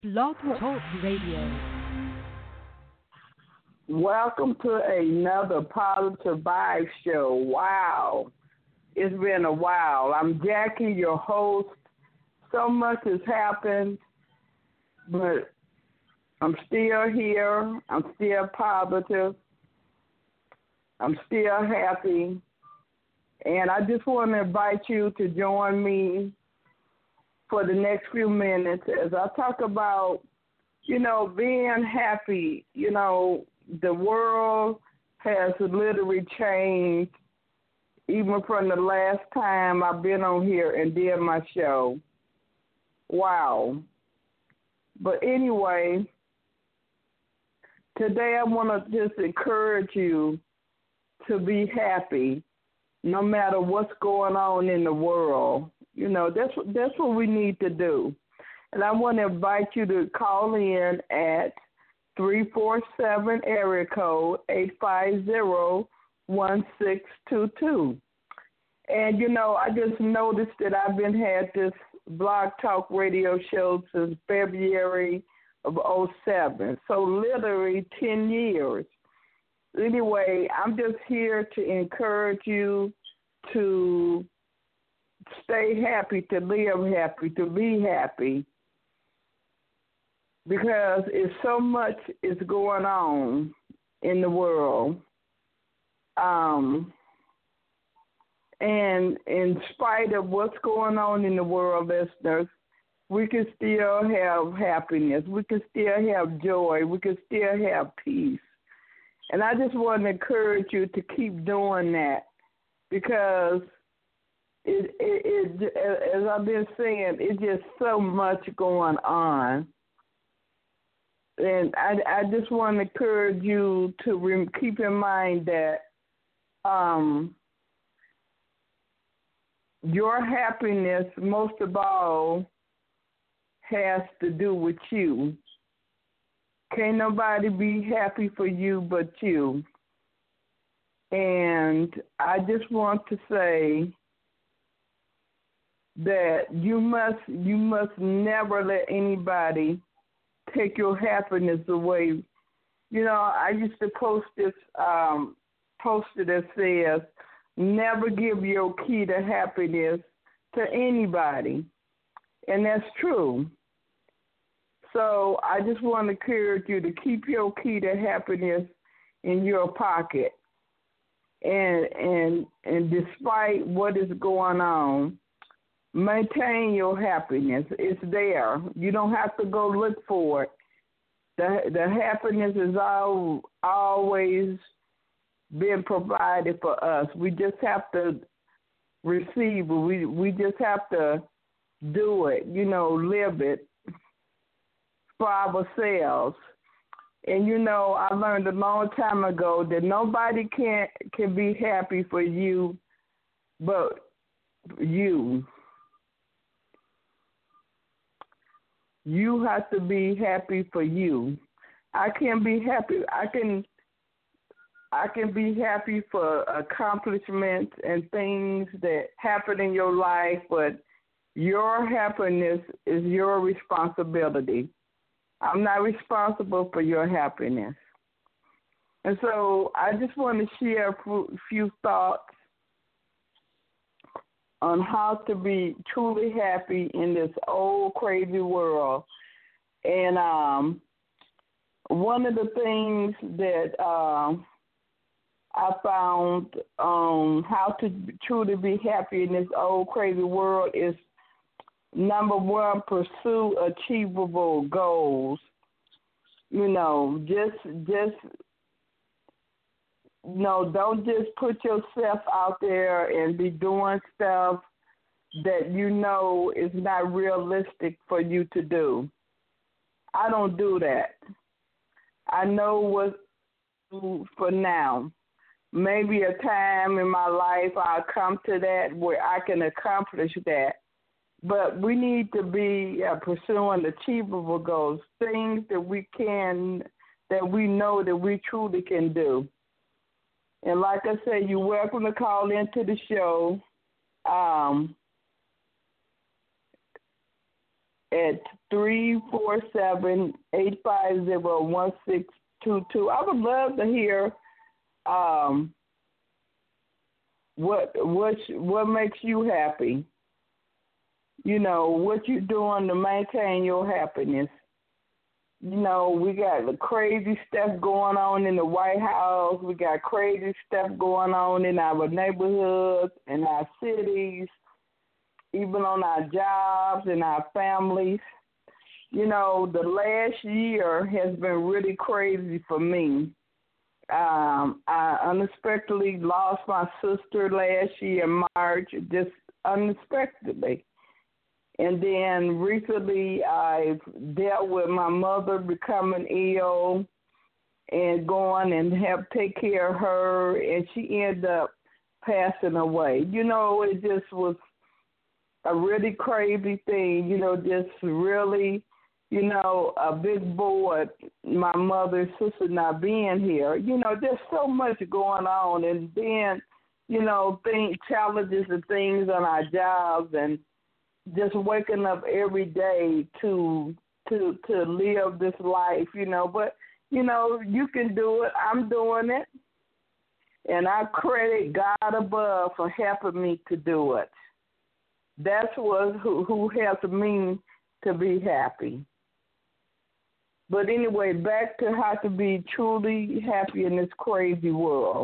Blog Talk Radio. Welcome to another Positive Vibe Show. Wow. It's been a while. I'm Jackie, your host. So much has happened, but I'm still here. I'm still positive. I'm still happy. And I just want to invite you to join me for the next few minutes as I talk about, being happy. The world has literally changed even from the last time I've been on here and did my show. Wow. But anyway, today I want to just encourage you to be happy no matter what's going on in the world. That's what we need to do. And I want to invite you to call in at 347 area code 850-1622. And, I just noticed that I've been had this Blog Talk radio show since February of '07. So literally 10 years. Anyway, I'm just here to encourage you to stay happy, to live happy, to be happy, because it's so much is going on in the world. And in spite of what's going on in the world, listeners, we can still have happiness. We can still have joy. We can still have peace. And I just want to encourage you to keep doing that, because as I've been saying, it's just so much going on. And I just want to encourage you to keep in mind that your happiness, most of all, has to do with you. Can't nobody be happy for you but you. And I just want to say that you must never let anybody take your happiness away. I used to post this poster that says, never give your key to happiness to anybody. And that's true. So I just want to encourage you to keep your key to happiness in your pocket. And despite what is going on, maintain your happiness. It's there. You don't have to go look for it. The happiness is always been provided for us. We just have to receive it. We just have to do it, live it for ourselves. And, I learned a long time ago that nobody can be happy for you but you. You have to be happy for you. I can be happy. I can be happy for accomplishments and things that happen in your life, but your happiness is your responsibility. I'm not responsible for your happiness. And so I just want to share a few thoughts on how to be truly happy in this old crazy world. And one of the things that I found on how to truly be happy in this old crazy world is, number one, pursue achievable goals. Don't just put yourself out there and be doing stuff that is not realistic for you to do. I don't do that. I know what to do for now. Maybe a time in my life I'll come to that where I can accomplish that. But we need to be pursuing achievable goals, things that we know that we truly can do. And like I said, you're welcome to call into the show. at 347-850-1622. I would love to hear what makes you happy. You know, what you're doing to maintain your happiness. You know, we got the crazy stuff going on in the White House. We got crazy stuff going on in our neighborhoods, in our cities, even on our jobs and our families. You know, the last year has been really crazy for me. I unexpectedly lost my sister last year in March, just unexpectedly. And then recently I've dealt with my mother becoming ill and going and have take care of her, and she ended up passing away. You know, it just was a really crazy thing, you know, just really, you know, a big board, my mother's sister not being here. You know, there's so much going on, and then, you know, challenges and things on our jobs, and just waking up every day to live this life, you know. But, you know, you can do it. I'm doing it. And I credit God above for helping me to do it. That's who helped me to be happy. But anyway, back to how to be truly happy in this crazy world.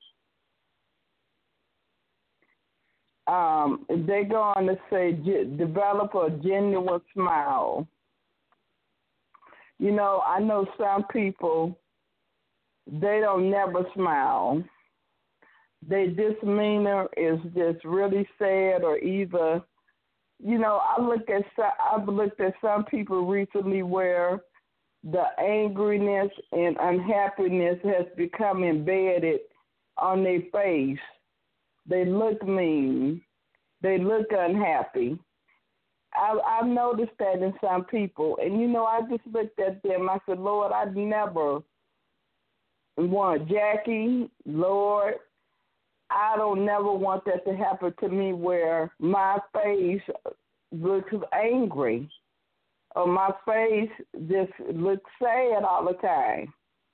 They go on to say, develop a genuine smile. You know, I know some people, they don't never smile. Their demeanor is just really sad, or either, you know, I've looked at some people recently where the angriness and unhappiness has become embedded on their face. They look mean. They look unhappy. I've noticed that in some people. And, you know, I just looked at them. I said, Lord, I'd never want Jackie, Lord, I don't never want that to happen to me where my face looks angry or my face just looks sad all the time.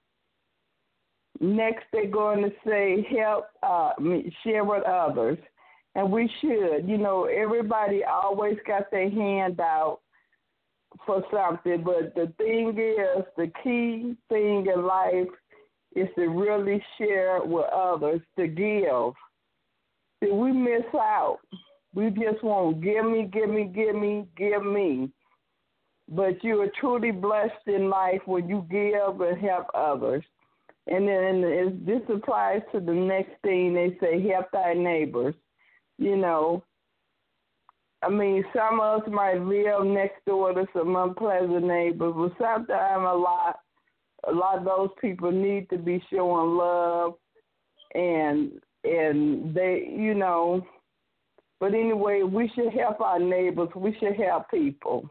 Next, they're going to say, help share with others. And we should. You know, everybody always got their hand out for something. But the thing is, the key thing in life is to really share with others, to give. See, we miss out. We just want give me. But you are truly blessed in life when you give and help others. And then this applies to the next thing. They say, help thy neighbors. You know, I mean, some of us might live next door to some unpleasant neighbors, but sometimes a lot of those people need to be showing love, and they, you know. But anyway, we should help our neighbors. We should help people.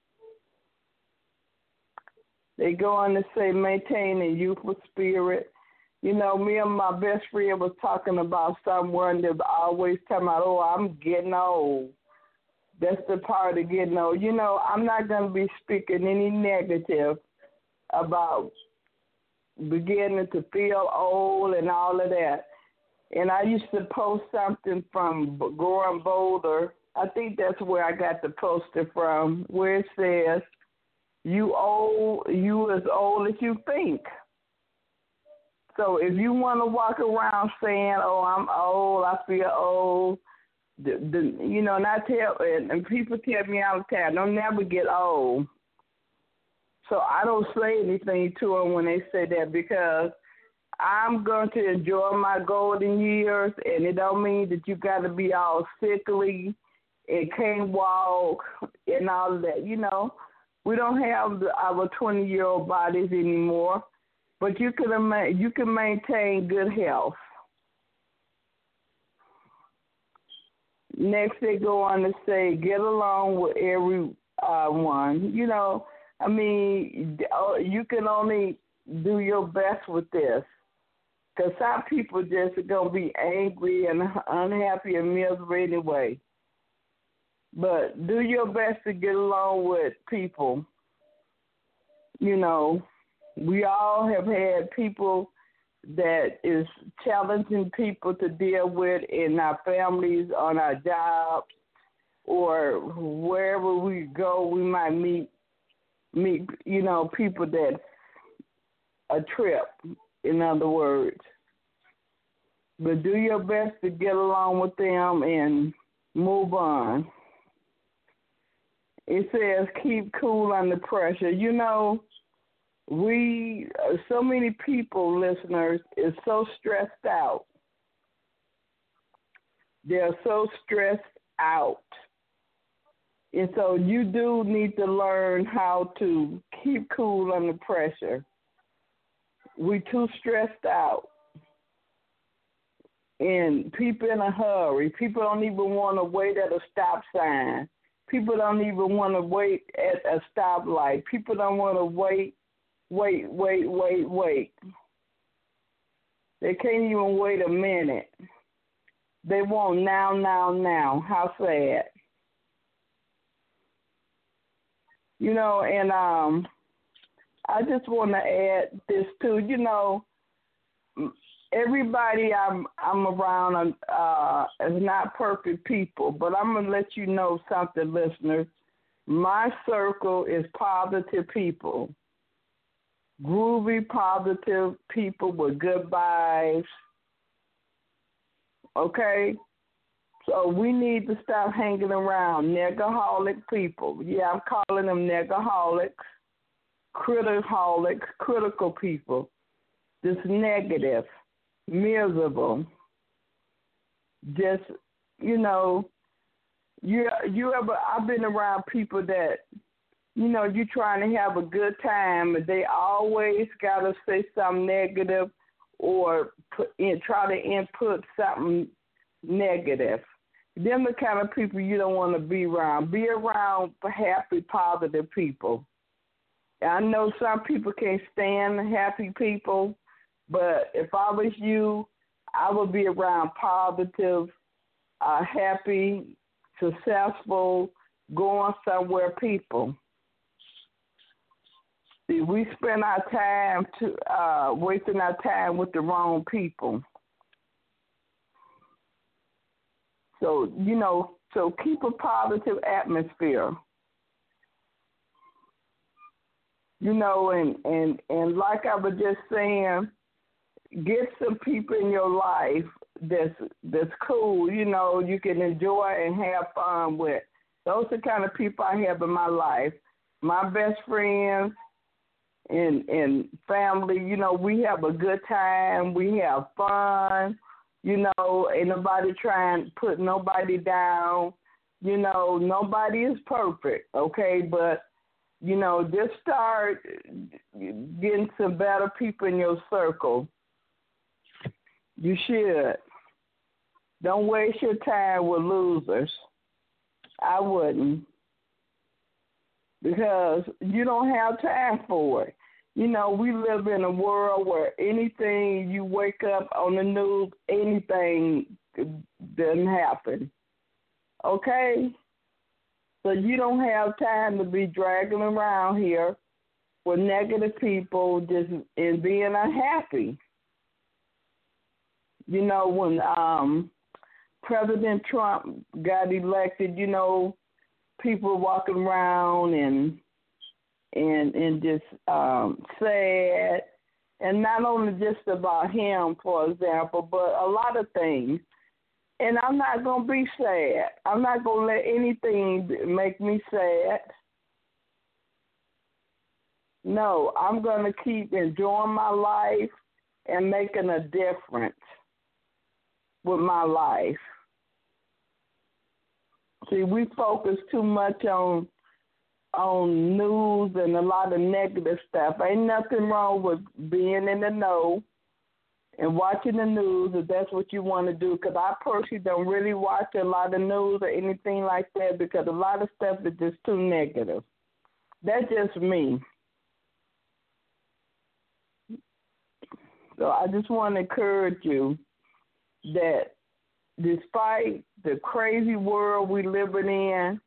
They go on to say, maintain a youthful spirit. You know, me and my best friend was talking about someone that always talking about, oh, I'm getting old. That's the part of getting old. You know, I'm not going to be speaking any negative about beginning to feel old and all of that. And I used to post something from Growing Bolder. I think that's where I got the poster from, where it says, you as old as you think. So if you want to walk around saying, oh, I'm old, I feel old, you know, and people tell me all the time, don't never get old. So I don't say anything to them when they say that, because I'm going to enjoy my golden years, and it don't mean that you got to be all sickly and can't walk and all of that. You know, we don't have our 20-year-old bodies anymore, but you can maintain good health. Next, they go on to say, get along with everyone. You know, I mean, you can only do your best with this, because some people just are going to be angry and unhappy and miserable anyway. But do your best to get along with people. You know, we all have had people that is challenging people to deal with in our families, on our jobs, or wherever we go. We might meet people that a trip, in other words. But do your best to get along with them and move on. It says keep cool under pressure. You know, so many people, listeners, is so stressed out. They're so stressed out. And so you do need to learn how to keep cool under pressure. We're too stressed out. And people in a hurry. People don't even want to wait at a stop sign. People don't even want to wait at a stoplight. People don't want to wait. They can't even wait a minute. They want now. How sad. You know, and I just want to add this too. You know, everybody I'm around is not perfect people, but I'm going to let you know something, listeners. My circle is positive people, groovy, positive people with good vibes, okay? So we need to stop hanging around negaholic people. Yeah, I'm calling them negaholics, critical people, just negative, miserable, just, I've been around people that, you're trying to have a good time, but they always got to say something negative or try to input something negative. Them the kind of people you don't want to be around. Be around happy, positive people. I know some people can't stand happy people, but if I was you, I would be around positive, happy, successful, going somewhere people. See, we spend our time wasting our time with the wrong people. So, so keep a positive atmosphere. And like I was just saying, get some people in your life that's cool, you can enjoy and have fun with. Those are the kind of people I have in my life. My best friends and family, we have a good time. We have fun. Ain't nobody trying to put nobody down. Nobody is perfect, okay? But, just start getting some better people in your circle. You should. Don't waste your time with losers. I wouldn't. Because you don't have time for it. We live in a world where anything you wake up on the news, anything doesn't happen. Okay? So you don't have time to be dragging around here with negative people just and being unhappy. When President Trump got elected, people walking around and just sad, and not only just about him, for example, but a lot of things. And I'm not going to be sad. I'm not going to let anything make me sad. No, I'm going to keep enjoying my life and making a difference with my life. See, we focus too much on news and a lot of negative stuff. Ain't nothing wrong with being in the know and watching the news if that's what you want to do, because I personally don't really watch a lot of news or anything like that because a lot of stuff is just too negative. That's just me. So I just want to encourage you that despite the crazy world we living in,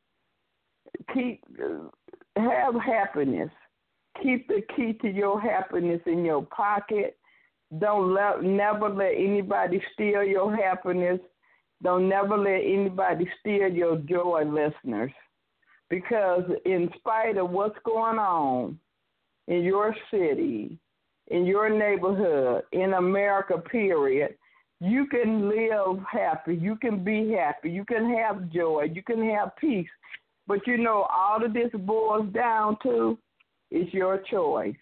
have happiness. Keep the key to your happiness in your pocket. Never let anybody steal your happiness. Don't never let anybody steal your joy, listeners. Because in spite of what's going on in your city, in your neighborhood, in America, period, you can live happy. You can be happy. You can have joy. You can have peace. But you know, all of this boils down to is your choice.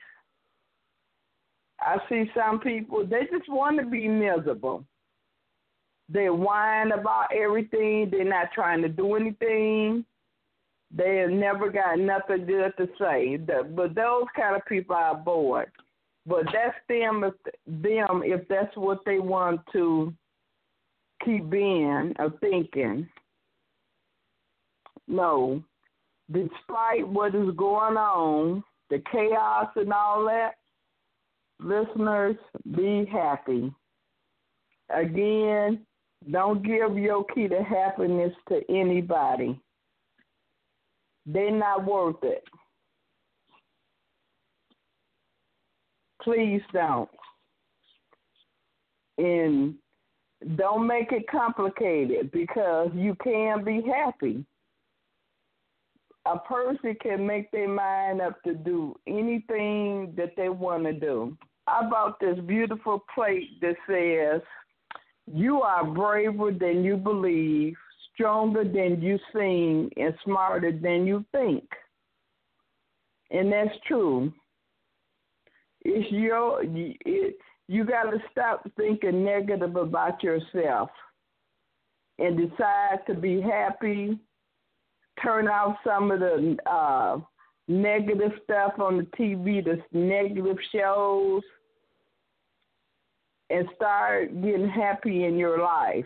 I see some people, they just want to be miserable. They whine about everything. They're not trying to do anything. They have never got nothing good to say. But those kind of people are bored. But that's them if that's what they want to keep being or thinking. No. Despite what is going on, the chaos and all that, listeners, be happy. Again, don't give your key to happiness to anybody. They're not worth it. Please don't. And don't make it complicated because you can be happy. A person can make their mind up to do anything that they want to do. I bought this beautiful plate that says, "You are braver than you believe, stronger than you seem, and smarter than you think." And that's true. You got to stop thinking negative about yourself and decide to be happy. Turn off some of the negative stuff on the TV, the negative shows, and start getting happy in your life.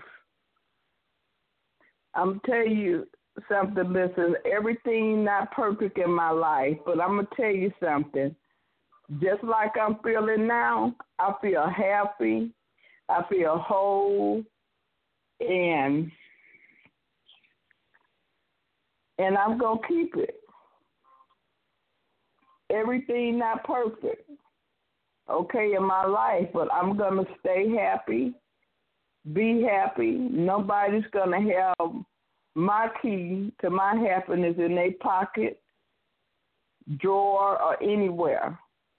I'm telling you something, listen, everything not perfect in my life, but I'm going to tell you something. Just like I'm feeling now, I feel happy, I feel whole, and I'm going to keep it. Everything not perfect, okay, in my life, but I'm going to stay happy, be happy. Nobody's going to have my key to my happiness in their pocket, drawer, or anywhere.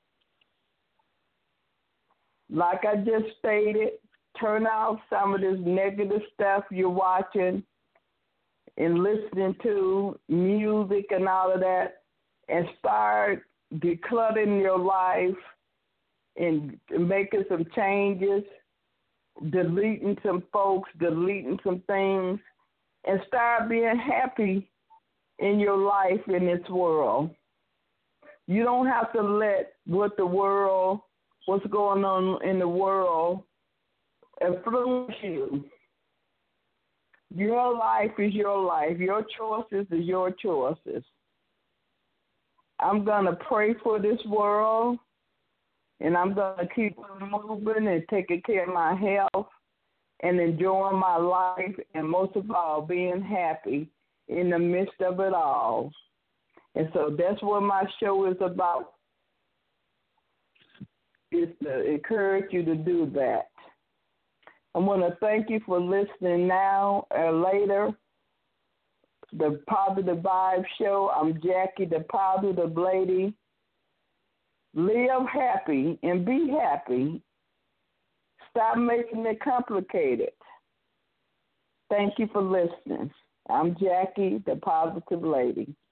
Like I just stated, turn off some of this negative stuff you're watching and listening to, music and all of that, and start decluttering your life and making some changes, deleting some folks, deleting some things, and start being happy in your life in this world. You don't have to let what's going on in the world influence you. Your life is your life. Your choices are your choices. I'm going to pray for this world, and I'm going to keep moving and taking care of my health and enjoying my life, and most of all, being happy in the midst of it all. And so that's what my show is about, is to encourage you to do that. I want to thank you for listening now or later. The Positive Vibe Show. I'm Jackie, the Positive Lady. Live happy and be happy. Stop making it complicated. Thank you for listening. I'm Jackie, the Positive Lady.